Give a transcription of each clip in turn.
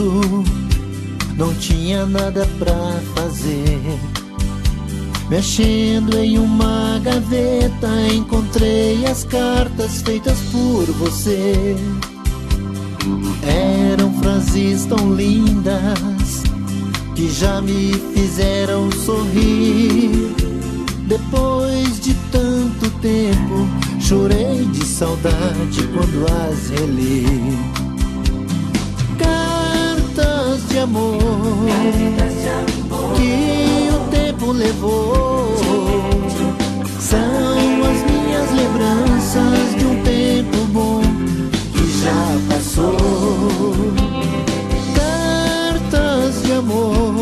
nervoso, não tinha nada pra fazer. Mexendo em uma gaveta, encontrei as cartas feitas por você. Eram frases tão lindas que já me fizeram sorrir. Depois de tanto tempo, chorei de saudade quando as reli. Cartas de amor que o tempo levou, são as minhas lembranças de um tempo bom que já passou. Cartas de amor,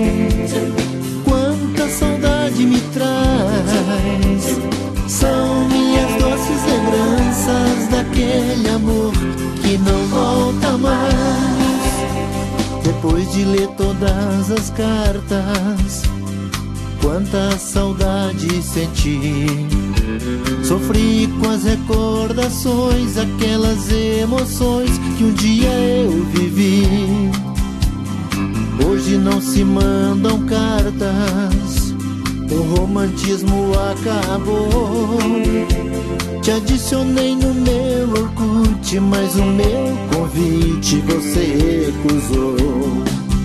quanta saudade me traz, são minhas doces lembranças daquele amor que não volta mais. Depois de ler todas as cartas, quanta saudade senti. Sofri com as recordações, aquelas emoções que um dia eu vivi. Hoje não se mandam cartas, o romantismo acabou. Te adicionei no meu Orkut, mas o meu convite você recusou.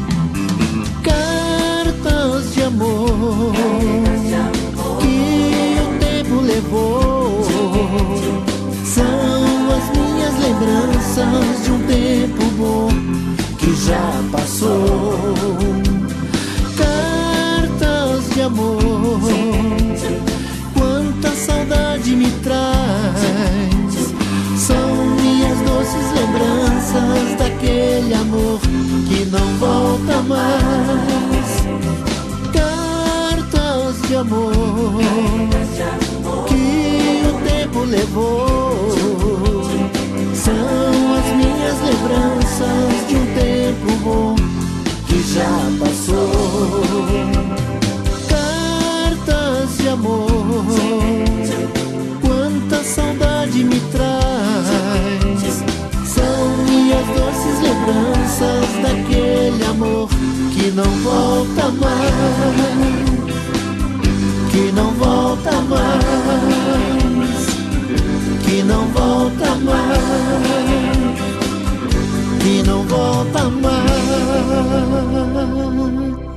Cartas de amor que o tempo levou, são as minhas lembranças de um tempo bom que já passou. Cartas de amor, quanta saudade me traz, são minhas doces lembranças daquele amor que não volta mais. Cartas de amor que o tempo levou, são as minhas lembranças de um tempo bom que já passou. Cartas de amor, quanta saudade me traz, são minhas doces lembranças daquele amor que não volta mais, que não volta mais, que não volta mais, que não volta mais.